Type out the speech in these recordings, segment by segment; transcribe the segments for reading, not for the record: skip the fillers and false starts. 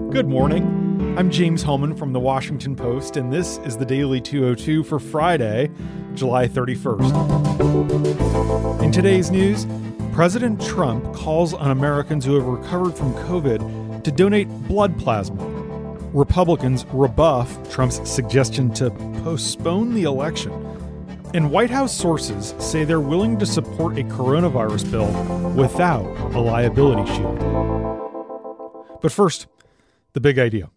Good morning. I'm James Hohmann from The Washington Post, and this is the Daily 202 for Friday, July 31st. In today's news, President Trump calls on Americans who have recovered from COVID to donate blood plasma. Republicans rebuff Trump's suggestion to postpone the election. And White House sources say they're willing to support a coronavirus bill without a liability shield. But first, the big idea.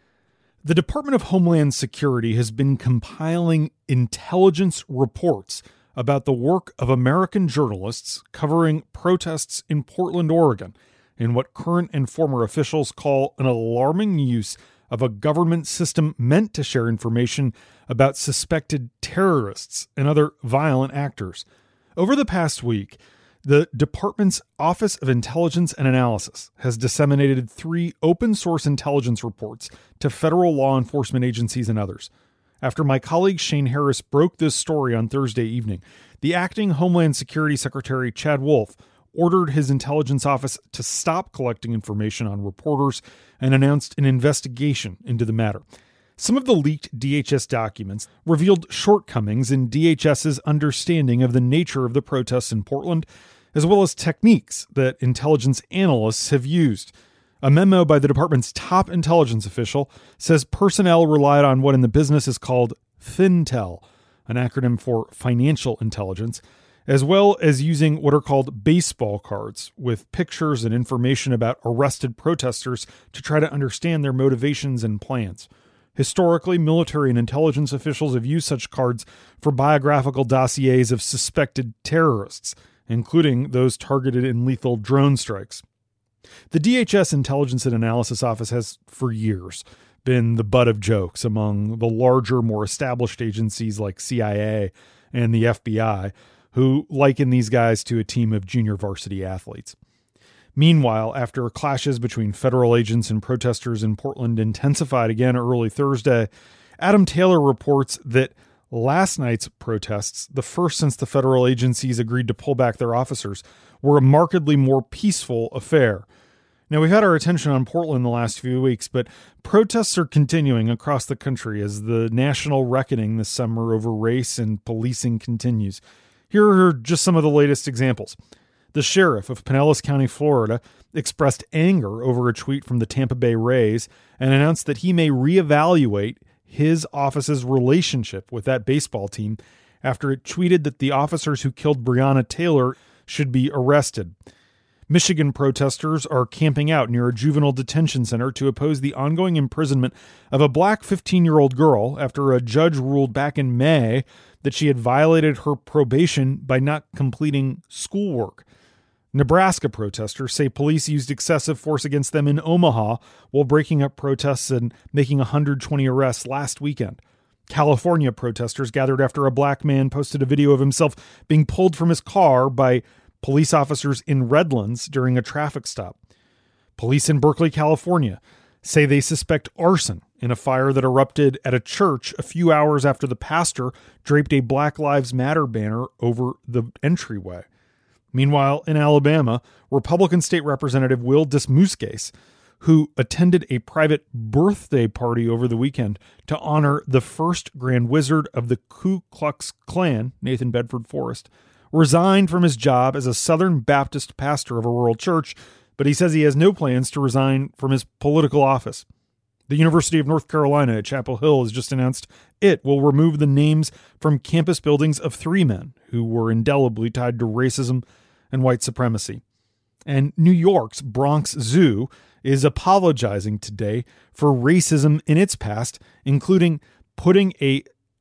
The Department of Homeland Security has been compiling intelligence reports about the work of American journalists covering protests in Portland, Oregon, in what current and former officials call an alarming use of a government system meant to share information about suspected terrorists and other violent actors. Over the past week, the department's Office of Intelligence and Analysis has disseminated 3 open-source intelligence reports to federal law enforcement agencies and others. After my colleague Shane Harris broke this story on Thursday evening, the acting Homeland Security Secretary Chad Wolf ordered his intelligence office to stop collecting information on reporters and announced an investigation into the matter. Some of the leaked DHS documents revealed shortcomings in DHS's understanding of the nature of the protests in Portland, as well as techniques that intelligence analysts have used. A memo by the department's top intelligence official says personnel relied on what in the business is called FinTel, an acronym for financial intelligence, as well as using what are called baseball cards with pictures and information about arrested protesters to try to understand their motivations and plans. Historically, military and intelligence officials have used such cards for biographical dossiers of suspected terrorists, including those targeted in lethal drone strikes. The DHS Intelligence and Analysis Office has, for years, been the butt of jokes among the larger, more established agencies like CIA and the FBI, who liken these guys to a team of junior varsity athletes. Meanwhile, after clashes between federal agents and protesters in Portland intensified again early Thursday, Adam Taylor reports that last night's protests, the first since the federal agencies agreed to pull back their officers, were a markedly more peaceful affair. Now, we've had our attention on Portland the last few weeks, but protests are continuing across the country as the national reckoning this summer over race and policing continues. Here are just some of the latest examples. The sheriff of Pinellas County, Florida, expressed anger over a tweet from the Tampa Bay Rays and announced that he may reevaluate his office's relationship with that baseball team after it tweeted that the officers who killed Breonna Taylor should be arrested. Michigan protesters are camping out near a juvenile detention center to oppose the ongoing imprisonment of a black 15-year-old girl after a judge ruled back in May that she had violated her probation by not completing schoolwork. Nebraska protesters say police used excessive force against them in Omaha while breaking up protests and making 120 arrests last weekend. California protesters gathered after a black man posted a video of himself being pulled from his car by police officers in Redlands during a traffic stop. Police in Berkeley, California, say they suspect arson in a fire that erupted at a church a few hours after the pastor draped a Black Lives Matter banner over the entryway. Meanwhile, in Alabama, Republican State Representative Will Dismuskes, who attended a private birthday party over the weekend to honor the first Grand Wizard of the Ku Klux Klan, Nathan Bedford Forrest, resigned from his job as a Southern Baptist pastor of a rural church, but he says he has no plans to resign from his political office. The University of North Carolina at Chapel Hill has just announced it will remove the names from campus buildings of 3 men who were indelibly tied to racism and white supremacy. And New York's Bronx Zoo is apologizing today for racism in its past, including putting a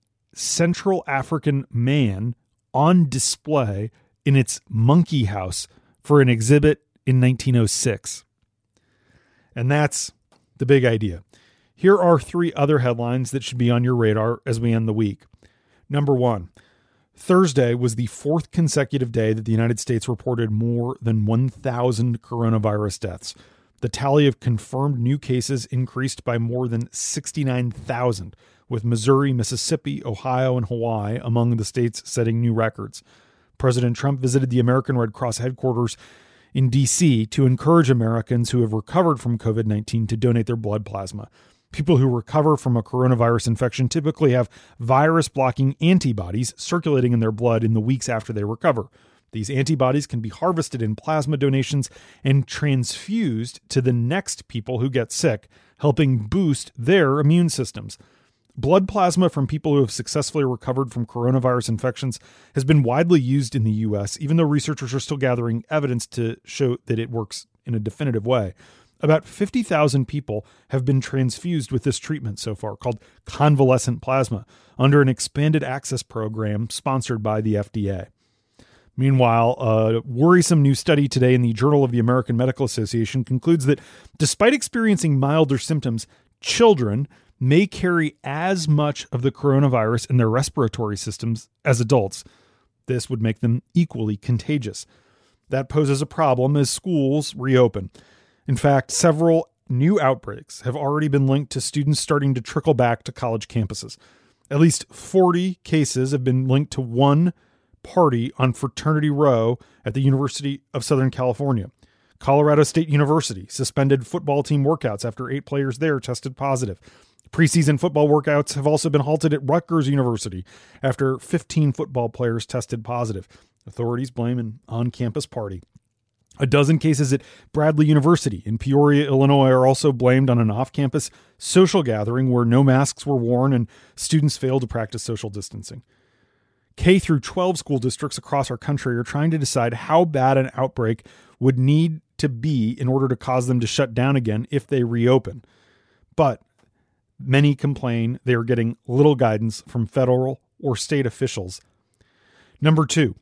Central African man on display in its monkey house for an exhibit in 1906. And that's the big idea. Here are 3 other headlines that should be on your radar as we end the week. Number 1, Thursday was the 4th consecutive day that the United States reported more than 1,000 coronavirus deaths. The tally of confirmed new cases increased by more than 69,000, with Missouri, Mississippi, Ohio, and Hawaii among the states setting new records. President Trump visited the American Red Cross headquarters in D.C. to encourage Americans who have recovered from COVID-19 to donate their blood plasma. People who recover from a coronavirus infection typically have virus-blocking antibodies circulating in their blood in the weeks after they recover. These antibodies can be harvested in plasma donations and transfused to the next people who get sick, helping boost their immune systems. Blood plasma from people who have successfully recovered from coronavirus infections has been widely used in the U.S., even though researchers are still gathering evidence to show that it works in a definitive way. About 50,000 people have been transfused with this treatment so far, called convalescent plasma, under an expanded access program sponsored by the FDA. Meanwhile, a worrisome new study today in the Journal of the American Medical Association concludes that despite experiencing milder symptoms, children may carry as much of the coronavirus in their respiratory systems as adults. This would make them equally contagious. That poses a problem as schools reopen. In fact, several new outbreaks have already been linked to students starting to trickle back to college campuses. At least 40 cases have been linked to one party on Fraternity Row at the University of Southern California. Colorado State University suspended football team workouts after 8 players there tested positive. Preseason football workouts have also been halted at Rutgers University after 15 football players tested positive. Authorities blame an on-campus party. A dozen cases at Bradley University in Peoria, Illinois are also blamed on an off-campus social gathering where no masks were worn and students failed to practice social distancing. K through 12 school districts across our country are trying to decide how bad an outbreak would need to be in order to cause them to shut down again if they reopen. But many complain they are getting little guidance from federal or state officials. Number 2,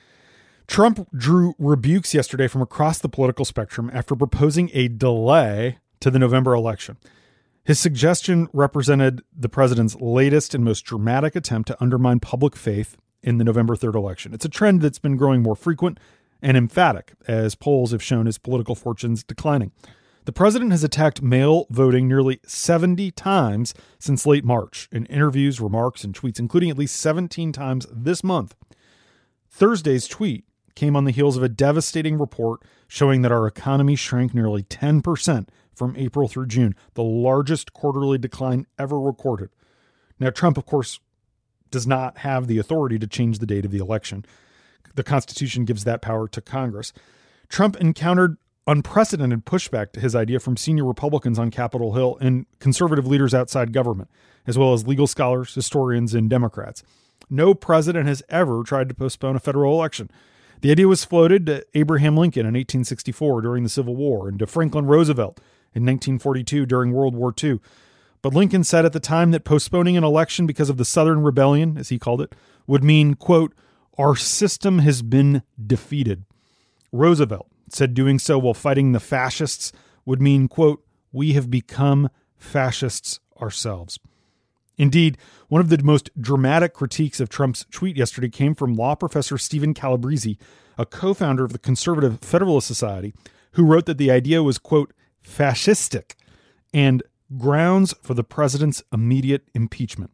Trump drew rebukes yesterday from across the political spectrum after proposing a delay to the November election. His suggestion represented the president's latest and most dramatic attempt to undermine public faith in the November 3rd election. It's a trend that's been growing more frequent and emphatic as polls have shown his political fortunes declining. The president has attacked mail voting nearly 70 times since late March in interviews, remarks, and tweets, including at least 17 times this month. Thursday's tweet came on the heels of a devastating report showing that our economy shrank nearly 10% from April through June, the largest quarterly decline ever recorded. Now, Trump, of course, does not have the authority to change the date of the election. The Constitution gives that power to Congress. Trump encountered unprecedented pushback to his idea from senior Republicans on Capitol Hill and conservative leaders outside government, as well as legal scholars, historians, and Democrats. No president has ever tried to postpone a federal election. The idea was floated to Abraham Lincoln in 1864 during the Civil War and to Franklin Roosevelt in 1942 during World War II. But Lincoln said at the time that postponing an election because of the Southern Rebellion, as he called it, would mean, quote, "Our system has been defeated." Roosevelt said doing so while fighting the fascists would mean, quote, "We have become fascists ourselves." Indeed, one of the most dramatic critiques of Trump's tweet yesterday came from law professor Stephen Calabrese, a co-founder of the Conservative Federalist Society, who wrote that the idea was, quote, "fascistic" and grounds for the president's immediate impeachment.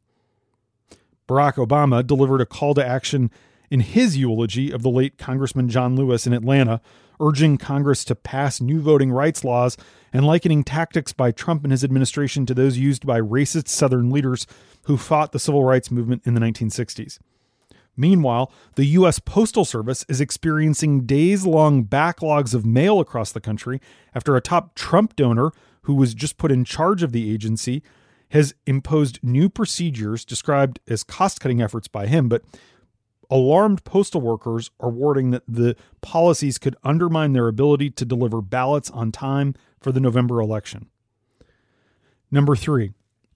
Barack Obama delivered a call to action in his eulogy of the late Congressman John Lewis in Atlanta, urging Congress to pass new voting rights laws and likening tactics by Trump and his administration to those used by racist Southern leaders who fought the civil rights movement in the 1960s. Meanwhile, the U.S. Postal Service is experiencing days-long backlogs of mail across the country after a top Trump donor, who was just put in charge of the agency, has imposed new procedures described as cost-cutting efforts by him, but alarmed postal workers are warning that the policies could undermine their ability to deliver ballots on time for the November election. Number 3,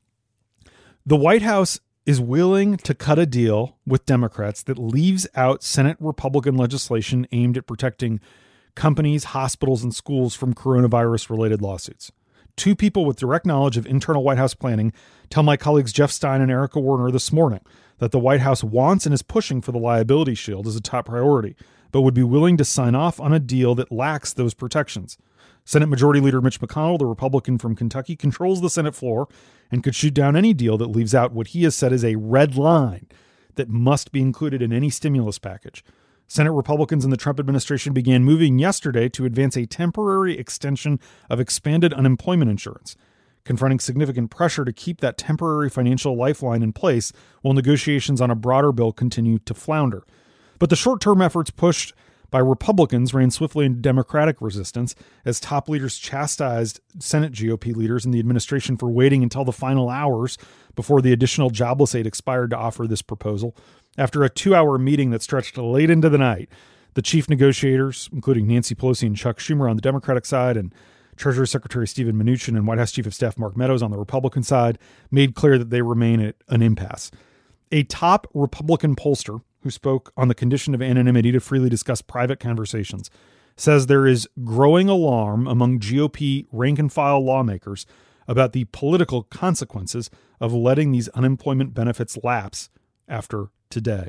the White House is willing to cut a deal with Democrats that leaves out Senate Republican legislation aimed at protecting companies, hospitals, and schools from coronavirus-related lawsuits. 2 people with direct knowledge of internal White House planning tell my colleagues Jeff Stein and Erica Warner this morning that the White House wants and is pushing for the liability shield as a top priority, but would be willing to sign off on a deal that lacks those protections. Senate Majority Leader Mitch McConnell, the Republican from Kentucky, controls the Senate floor and could shoot down any deal that leaves out what he has said is a red line that must be included in any stimulus package. Senate Republicans in the Trump administration began moving yesterday to advance a temporary extension of expanded unemployment insurance, confronting significant pressure to keep that temporary financial lifeline in place while negotiations on a broader bill continue to flounder. But the short-term efforts pushed by Republicans ran swiftly into Democratic resistance as top leaders chastised Senate GOP leaders in the administration for waiting until the final hours before the additional jobless aid expired to offer this proposal. After a 2-hour meeting that stretched late into the night, the chief negotiators, including Nancy Pelosi and Chuck Schumer on the Democratic side and Treasury Secretary Steven Mnuchin and White House Chief of Staff Mark Meadows on the Republican side, made clear that they remain at an impasse. A top Republican pollster who spoke on the condition of anonymity to freely discuss private conversations, says there is growing alarm among GOP rank-and-file lawmakers about the political consequences of letting these unemployment benefits lapse after today.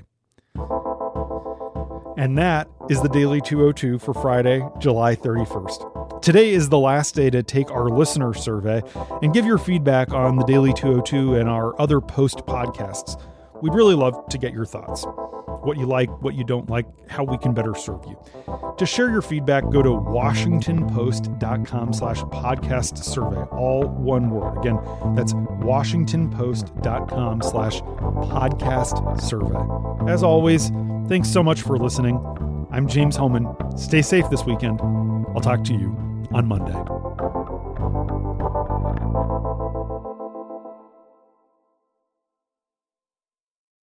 And that is the Daily 202 for Friday, July 31st. Today is the last day to take our listener survey and give your feedback on the Daily 202 and our other post podcasts. We'd really love to get your thoughts. What you like, what you don't like, how we can better serve you. To share your feedback, go to washingtonpost.com/podcast survey, all one word. Again, that's washingtonpost.com/podcast survey. As always, thanks so much for listening. I'm James Hohmann. Stay safe this weekend. I'll talk to you on Monday.